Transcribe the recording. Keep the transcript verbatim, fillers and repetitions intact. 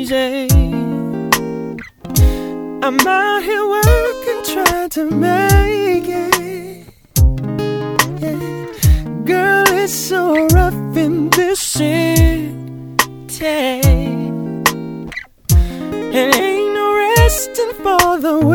easy. I'm out here working, trying to make it. Yeah. Girl, it's so rough in this city, and ain't no resting for the